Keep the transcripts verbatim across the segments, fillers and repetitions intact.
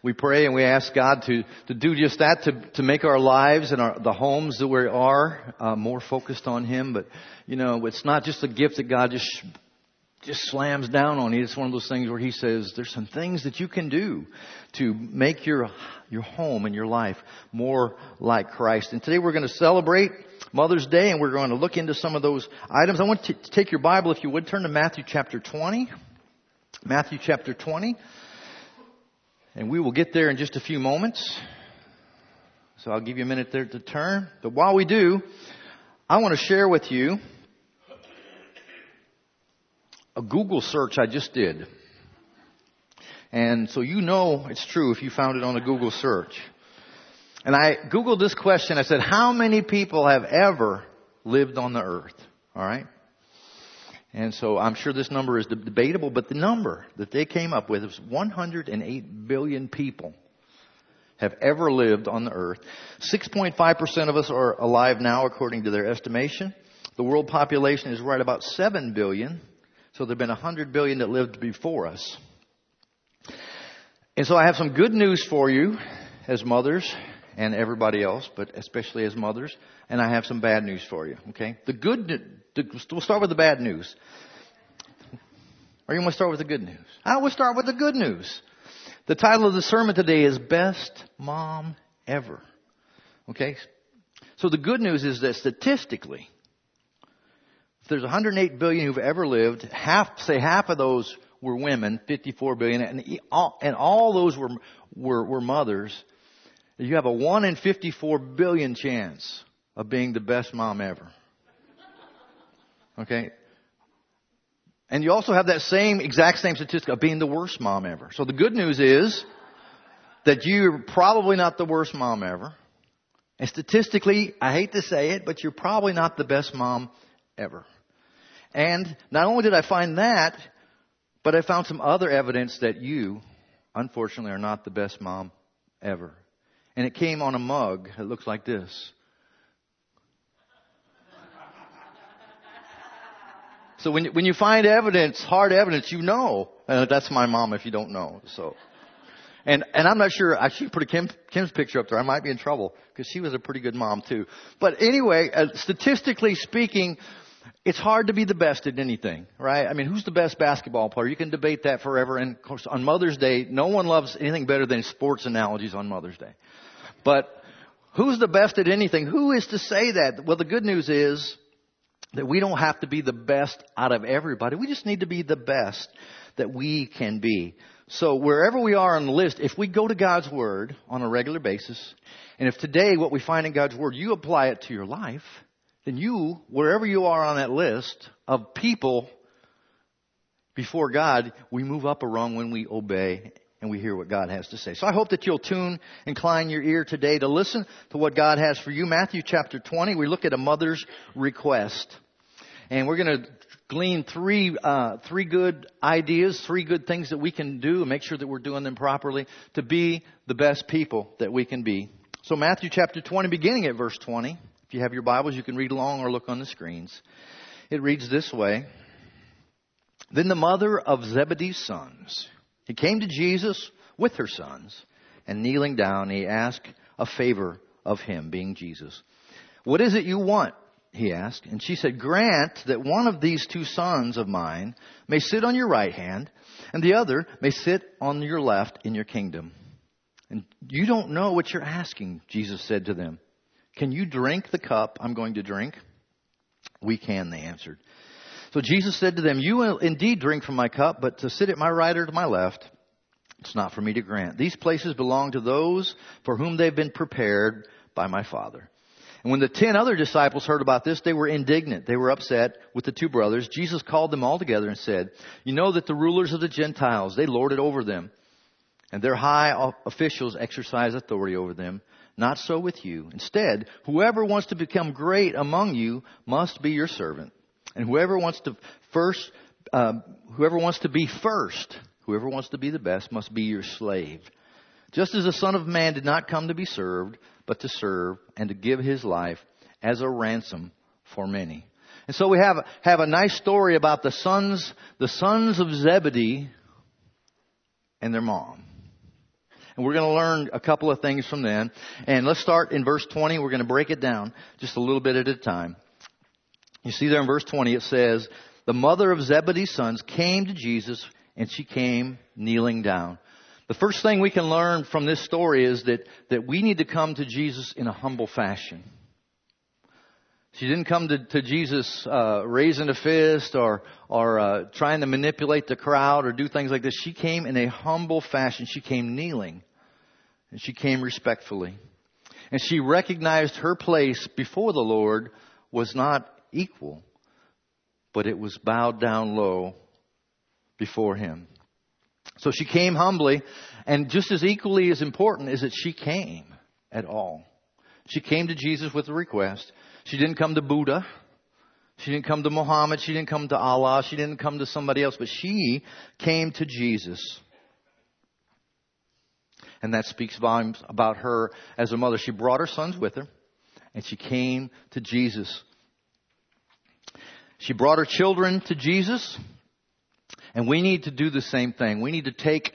we pray and we ask God to, to do just that, to, to make our lives and our, the homes that we are uh, more focused on Him. But, you know, it's not just a gift that God just just slams down on you. It's one of those things where He says there's some things that you can do to make your your home and your life more like Christ. And today we're going to celebrate Mother's Day, and we're going to look into some of those items. I want to take your Bible, if you would, turn to Matthew chapter twenty. Matthew chapter twenty. And we will get there in just a few moments. So I'll give you a minute there to turn. But while we do, I want to share with you a Google search I just did. And so you know it's true if you found it on a Google search. And I Googled this question. I said, how many people have ever lived on the earth? All right. And so I'm sure this number is debatable, but the number that they came up with was one hundred eight billion people have ever lived on the earth. six point five percent of us are alive now, according to their estimation. The world population is right about seven billion. So there have been one hundred billion that lived before us. And so I have some good news for you as mothers and everybody else, but especially as mothers. And I have some bad news for you, okay? The good, we'll start with the bad news. Or you want to start with the good news? I will start with the good news. The title of the sermon today is Best Mom Ever. Okay? So the good news is that statistically, if there's one hundred eight billion who've ever lived, half, say half of those were women, fifty-four billion, and all, and all those were, were, were mothers. You have a one in fifty-four billion chance of being the best mom ever. Okay? And you also have that same, exact same statistic of being the worst mom ever. So the good news is that you're probably not the worst mom ever. And statistically, I hate to say it, but you're probably not the best mom ever. And not only did I find that, but I found some other evidence that you, unfortunately, are not the best mom ever. And it came on a mug that looks like this. So when when you find evidence, hard evidence, you know uh, that's my mom if you don't know. So, and and I'm not sure. I should put a Kim, Kim's picture up there. I might be in trouble because she was a pretty good mom too. But anyway, uh, statistically speaking, it's hard to be the best at anything, right? I mean, who's the best basketball player? You can debate that forever. And of course, on Mother's Day, no one loves anything better than sports analogies on Mother's Day. But who's the best at anything? Who is to say that? Well, the good news is that we don't have to be the best out of everybody. We just need to be the best that we can be. So wherever we are on the list, if we go to God's Word on a regular basis, and if today what we find in God's Word, you apply it to your life, then you, wherever you are on that list of people before God, we move up a rung when we obey and we hear what God has to say. So I hope that you'll tune, incline your ear today to listen to what God has for you. Matthew chapter twenty, we look at a mother's request. And we're going to glean three uh, three good ideas, three good things that we can do and make sure that we're doing them properly to be the best people that we can be. So Matthew chapter twenty, beginning at verse twenty. If you have your Bibles, you can read along or look on the screens. It reads this way. Then the mother of Zebedee's sons, he came to Jesus with her sons, and kneeling down, he asked a favor of him, being Jesus. What is it you want? He asked. And she said, grant that one of these two sons of mine may sit on your right hand, and the other may sit on your left in your kingdom. And you don't know what you're asking, Jesus said to them. Can you drink the cup I'm going to drink? We can, they answered. So Jesus said to them, you will indeed drink from my cup, but to sit at my right or to my left, it's not for me to grant. These places belong to those for whom they've been prepared by my Father. And when the ten other disciples heard about this, they were indignant. They were upset with the two brothers. Jesus called them all together and said, you know that the rulers of the Gentiles, they lord it over them, and their high officials exercise authority over them. Not so with you. Instead, whoever wants to become great among you must be your servant. And whoever wants to first, uh, whoever wants to be first, whoever wants to be the best must be your slave. Just as the Son of Man did not come to be served, but to serve and to give his life as a ransom for many. And so we have, have a nice story about the sons, the sons of Zebedee and their mom. And we're going to learn a couple of things from then. And let's start in verse twenty. We're going to break it down just a little bit at a time. You see there in verse twenty, it says, the mother of Zebedee's sons came to Jesus, and she came kneeling down. The first thing we can learn from this story is that, that we need to come to Jesus in a humble fashion. She didn't come to, to Jesus uh, raising a fist or or uh, trying to manipulate the crowd or do things like this. She came in a humble fashion. She came kneeling, and she came respectfully. And she recognized her place before the Lord was not equal, but it was bowed down low before Him. So she came humbly, and just as equally as important is that she came at all. She came to Jesus with a request. She didn't come to Buddha. She didn't come to Muhammad. She didn't come to Allah. She didn't come to somebody else, but she came to Jesus. And that speaks volumes about her as a mother. She brought her sons with her, and she came to Jesus. She brought her children to Jesus, and we need to do the same thing. We need to take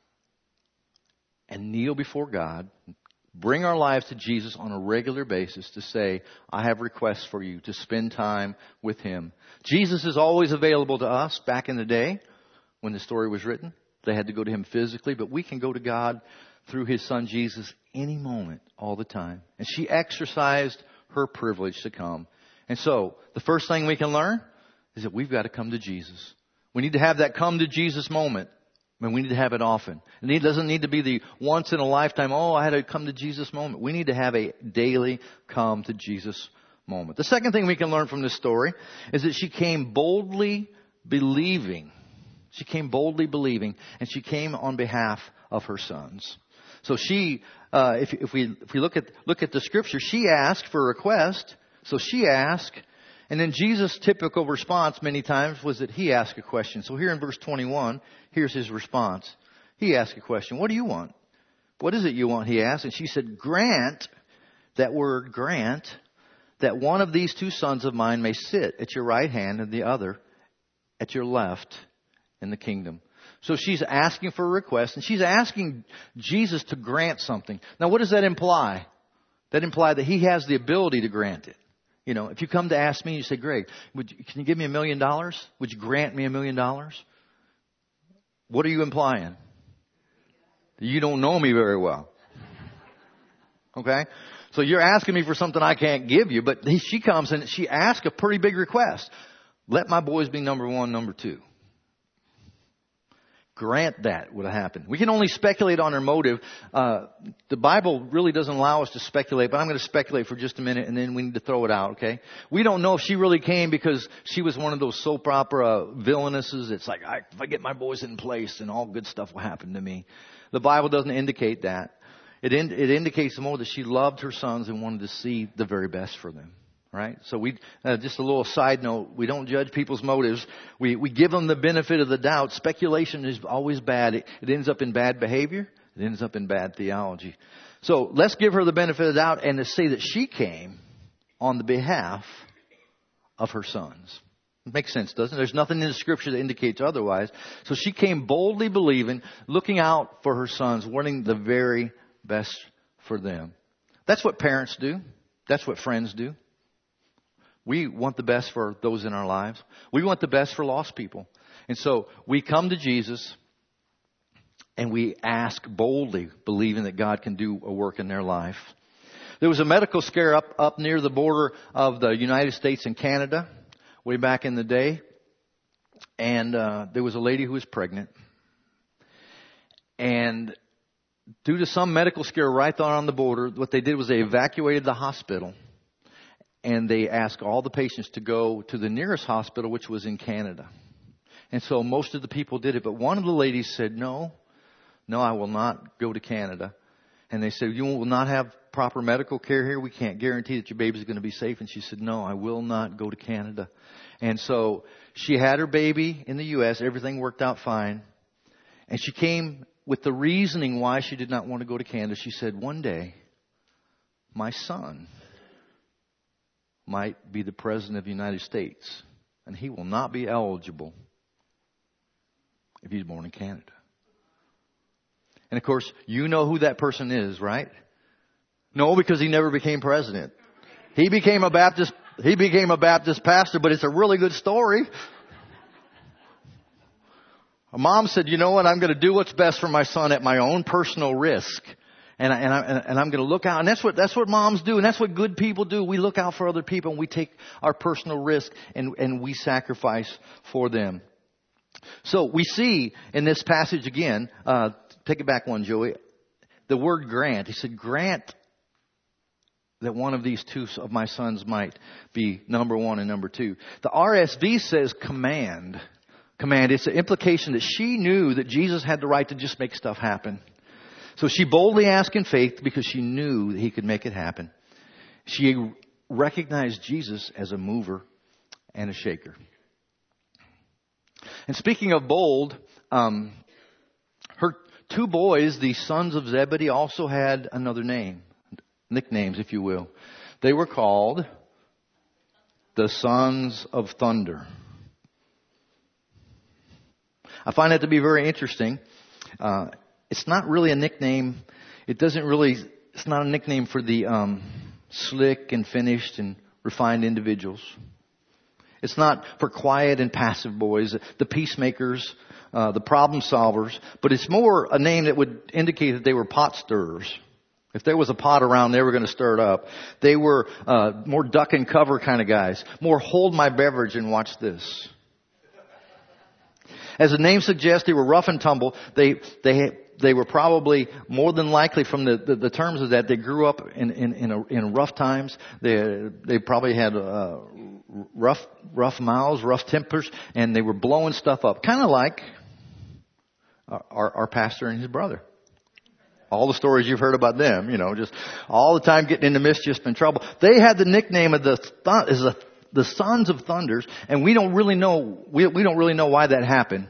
and kneel before God, bring our lives to Jesus on a regular basis to say, I have requests for you to spend time with Him. Jesus is always available to us. Back in the day when the story was written, they had to go to Him physically, but we can go to God through His Son Jesus any moment, all the time. And she exercised her privilege to come. And so the first thing we can learn is that we've got to come to Jesus. We need to have that come to Jesus moment. I mean, we need to have it often. And it doesn't need to be the once in a lifetime, oh, I had a come to Jesus moment. We need to have a daily come to Jesus moment. The second thing we can learn from this story is that she came boldly believing. She came boldly believing, and she came on behalf of her sons. So she, uh, if, if we if we look at look at the scripture, she asked for a request. So she asked, and then Jesus' typical response many times was that He asked a question. So here in verse twenty-one, here's His response. He asked a question. What do you want? What is it you want? He asked. And she said, grant, that word grant, that one of these two sons of mine may sit at your right hand and the other at your left in the kingdom. So she's asking for a request, and she's asking Jesus to grant something. Now, what does that imply? That implies that He has the ability to grant it. You know, if you come to ask me, you say, Greg, would you, can you give me a million dollars? Would you grant me a million dollars? What are you implying? You don't know me very well. Okay? So you're asking me for something I can't give you, but she comes and she asks a pretty big request. Let my boys be number one, number two. Grant that would have happened. We can only speculate on her motive. Uh, the Bible really doesn't allow us to speculate, but I'm going to speculate for just a minute, and then we need to throw it out, okay? We don't know if she really came because she was one of those soap opera villainesses. It's like, I, if I get my boys in place, then all good stuff will happen to me. The Bible doesn't indicate that. It, in, it indicates more that she loved her sons and wanted to see the very best for them. Right? So we, uh, just a little side note, we don't judge people's motives. We, we give them the benefit of the doubt. Speculation is always bad. It, it ends up in bad behavior. It ends up in bad theology. So let's give her the benefit of the doubt and to say that she came on the behalf of her sons. It makes sense, doesn't it? There's nothing in the scripture that indicates otherwise. So she came boldly believing, looking out for her sons, wanting the very best for them. That's what parents do. That's what friends do. We want the best for those in our lives. We want the best for lost people. And so we come to Jesus and we ask boldly, believing that God can do a work in their life. There was a medical scare up, up near the border of the United States and Canada way back in the day. And uh, there was a lady who was pregnant. And due to some medical scare right there on the border, what they did was they evacuated the hospital. And they asked all the patients to go to the nearest hospital, which was in Canada. And so most of the people did it. But one of the ladies said, no, no, I will not go to Canada. And they said, you will not have proper medical care here. We can't guarantee that your baby is going to be safe. And she said, no, I will not go to Canada. And so she had her baby in the U S Everything worked out fine. And she came with the reasoning why she did not want to go to Canada. She said, one day, my son might be the President of the United States, and he will not be eligible if he's born in Canada. And of course, you know who that person is, right? No, because he never became president. He became a Baptist, he became a Baptist pastor, but it's a really good story. A mom said, you know what, I'm going to do what's best for my son at my own personal risk. And, I, and, I, and I'm going to look out. And that's what, that's what moms do. And that's what good people do. We look out for other people and we take our personal risk and, and we sacrifice for them. So we see in this passage again, uh, take it back one, Joey, the word grant. He said, grant that one of these two of my sons might be number one and number two. The R S V says command. Command. It's an implication that she knew that Jesus had the right to just make stuff happen. So she boldly asked in faith because she knew that he could make it happen. She recognized Jesus as a mover and a shaker. And speaking of bold, um, her two boys, the sons of Zebedee, also had another name, nicknames, if you will. They were called the Sons of Thunder. I find that to be very interesting. Uh, it's not really a nickname. It doesn't really, it's not a nickname for the um, slick and finished and refined individuals. It's not for quiet and passive boys, the peacemakers, uh, the problem solvers. But it's more a name that would indicate that they were pot stirrers. If there was a pot around, they were going to stir it up. They were uh, more duck and cover kind of guys. More hold my beverage and watch this. As the name suggests, they were rough and tumble. They they they were probably more than likely, from the, the, the terms of that, they grew up in in in, a, in rough times. They they probably had uh, rough rough mouths, rough tempers, and they were blowing stuff up, kind of like our, our pastor and his brother. All the stories you've heard about them, you know, just all the time getting into mischief and trouble. They had the nickname of the th- is the the Sons of Thunders, and we don't really know we we don't really know why that happened.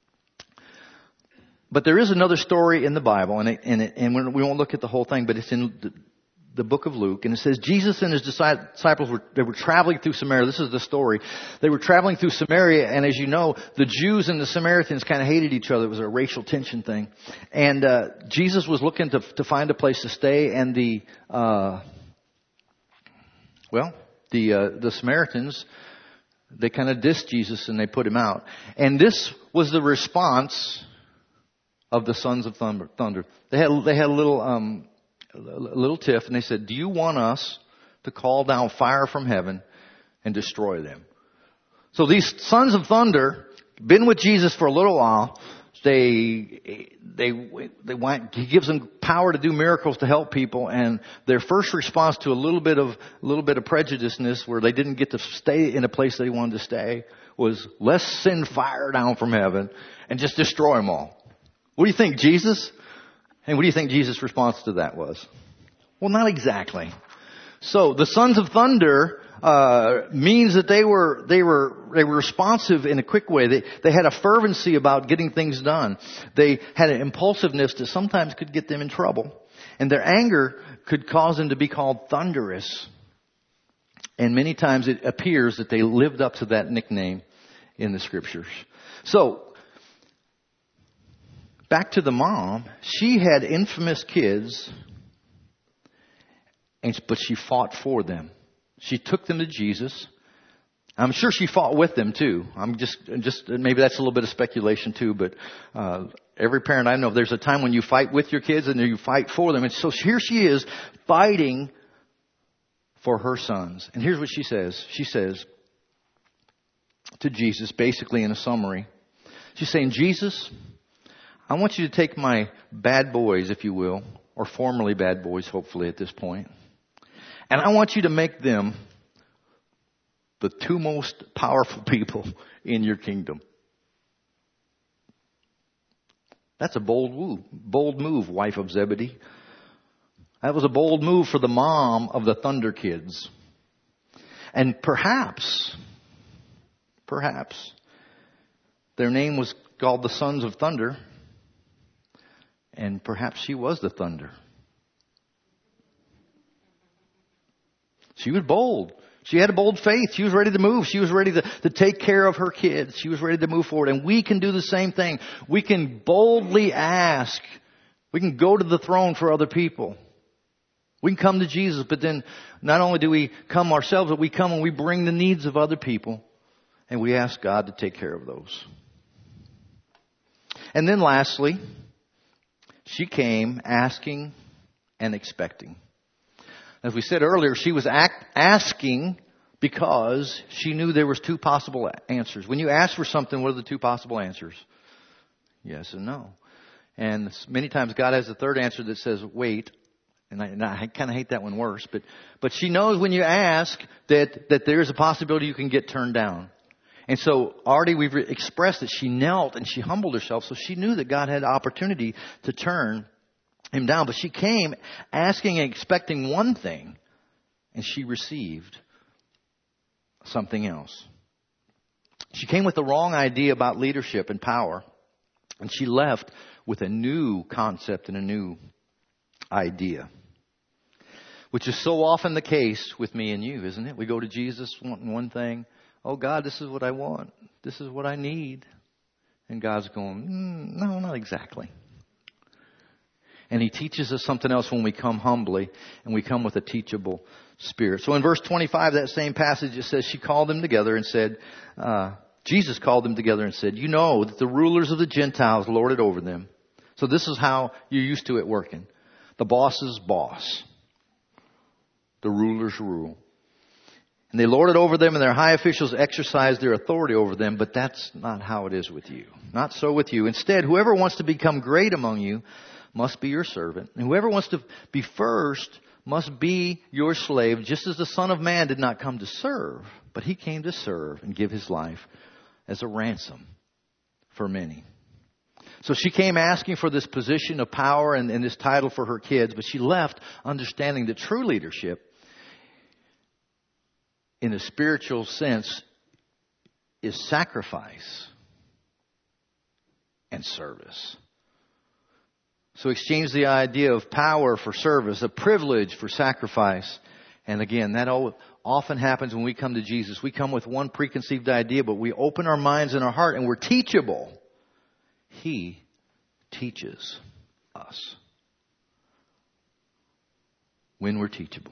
But there is another story in the Bible, and it, and, it, and we won't look at the whole thing, but it's in the, the book of Luke, and it says Jesus and his disciples were they were traveling through Samaria. This is the story. They were traveling through Samaria, and as you know, the Jews and the Samaritans kind of hated each other. It was a racial tension thing, and uh, Jesus was looking to to find a place to stay, and the uh, well. The uh, the Samaritans, they kind of dissed Jesus and they put him out. And this was the response of the Sons of Thunder. They had they had a little um, a little tiff, and they said, "Do you want us to call down fire from heaven and destroy them?" So these Sons of Thunder, been with Jesus for a little while. They, they, they want, he gives them power to do miracles to help people, and their first response to a little bit of, a little bit of prejudiceness where they didn't get to stay in a place they wanted to stay was, let's send fire down from heaven and just destroy them all. What do you think, Jesus? And what do you think Jesus' response to that was? Well, not exactly. So the Sons of Thunder uh means that they were they were they were responsive in a quick way. They they had a fervency about getting things done. They had an impulsiveness that sometimes could get them in trouble. And their anger could cause them to be called thunderous. And many times it appears that they lived up to that nickname in the scriptures. So back to the mom, she had infamous kids, and but she fought for them. She took them to Jesus. I'm sure she fought with them too. I'm just, just maybe that's a little bit of speculation too. But uh, every parent I know, there's a time when you fight with your kids and you fight for them. And so here she is fighting for her sons. And here's what she says. She says to Jesus, basically in a summary, she's saying, Jesus, I want you to take my bad boys, if you will, or formerly bad boys, hopefully at this point. And I want you to make them the two most powerful people in your kingdom. That's a bold move, bold move, wife of Zebedee. That was a bold move for the mom of the Thunder kids. And perhaps, perhaps, their name was called the Sons of Thunder. And perhaps she was the thunder. She was bold. She had a bold faith. She was ready to move. She was ready to, to take care of her kids. She was ready to move forward. And we can do the same thing. We can boldly ask We can go to the throne for other people. We can come to Jesus, but then not only do we come ourselves, but we come and we bring the needs of other people, and we ask God to take care of those. And then lastly, she came asking and expecting. As we said earlier, she was act, asking because she knew there was two possible answers. When you ask for something, what are the two possible answers? Yes and no. And many times God has a third answer that says, wait. And I, and I kind of hate that one worse. But, but she knows when you ask that, that there's a possibility you can get turned down. And so already we've expressed that she knelt and she humbled herself. So she knew that God had the opportunity to turn him down. But she came asking and expecting one thing, and she received something else. She came with the wrong idea about leadership and power, and she left with a new concept and a new idea, which is so often the case with me and you, isn't it? We go to Jesus wanting one thing. Oh, God, this is what I want. This is what I need. And God's going, mm, no, not exactly. And he teaches us something else when we come humbly and we come with a teachable spirit. So in verse twenty-five, that same passage, it says she called them together and said, uh, Jesus called them together and said, you know that the rulers of the Gentiles lord it over them. So this is how you're used to it working. The boss's boss. The rulers rule. And they lord it over them, and their high officials exercise their authority over them. But that's not how it is with you. Not so with you. Instead, whoever wants to become great among you must be your servant. And whoever wants to be first must be your slave, just as the Son of Man did not come to serve, but he came to serve and give his life as a ransom for many. So she came asking for this position of power and, and this title for her kids, but she left understanding that true leadership, in a spiritual sense, is sacrifice and service. So exchange the idea of power for service, a privilege for sacrifice. And again, that often happens when we come to Jesus. We come with one preconceived idea, but we open our minds and our heart and we're teachable. He teaches us when we're teachable.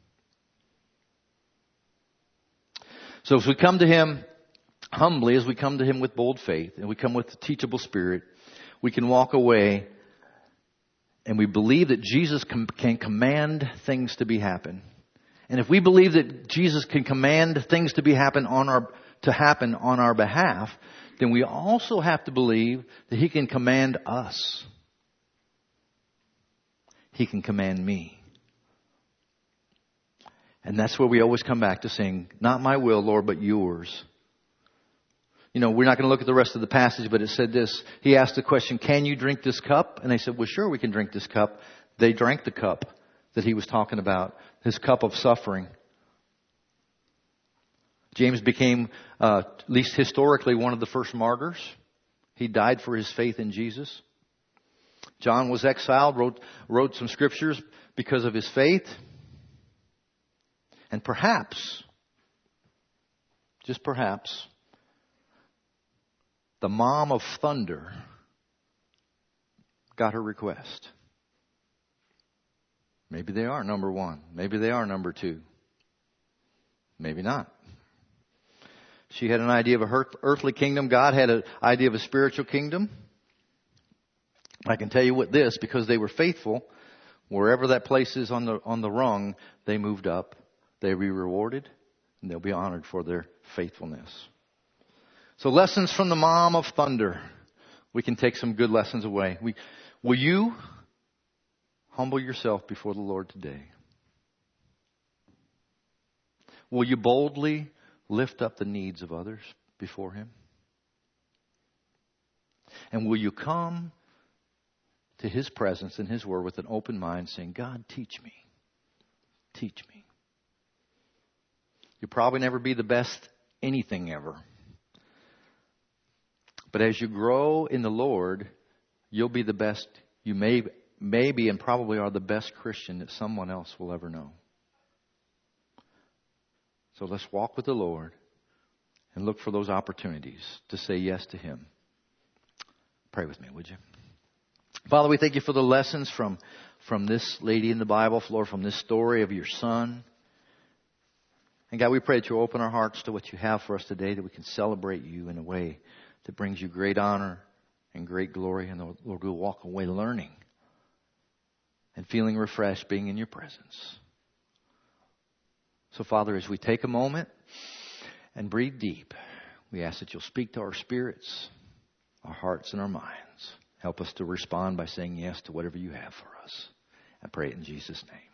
So as we come to Him humbly, as we come to Him with bold faith, and we come with a teachable spirit, we can walk away and we believe that Jesus can, can command things to be happen. And if we believe that Jesus can command things to be happen on our to happen on our behalf, then we also have to believe that He can command us. He can command me. And that's where we always come back to saying, not my will, Lord, but yours. You know, we're not going to look at the rest of the passage, but it said this. He asked the question, can you drink this cup? And they said, well, sure, we can drink this cup. They drank the cup that he was talking about, his cup of suffering. James became, uh, at least historically, one of the first martyrs. He died for his faith in Jesus. John was exiled, wrote, wrote some scriptures because of his faith. And perhaps, just perhaps, the mom of thunder got her request. Maybe they are number one. Maybe they are number two. Maybe not. She had an idea of a earthly kingdom. God had an idea of a spiritual kingdom. I can tell you what this, because they were faithful, wherever that place is on the on the rung, they moved up. They'll be rewarded, and they'll be honored for their faithfulness. So lessons from the mom of thunder. We can take some good lessons away. We, will you humble yourself before the Lord today? Will you boldly lift up the needs of others before Him? And will you come to His presence and His word with an open mind saying, God, teach me. Teach me. You'll probably never be the best anything ever. But as you grow in the Lord, you'll be the best, you may, may be and probably are the best Christian that someone else will ever know. So let's walk with the Lord and look for those opportunities to say yes to Him. Pray with me, would you? Father, we thank you for the lessons from, from this lady in the Bible, Lord, from this story of your son. And God, we pray that you'll open our hearts to what you have for us today, that we can celebrate you in a way that brings you great honor and great glory. And Lord, we'll walk away learning and feeling refreshed being in your presence. So, Father, as we take a moment and breathe deep, we ask that you'll speak to our spirits, our hearts, and our minds. Help us to respond by saying yes to whatever you have for us. I pray it in Jesus' name.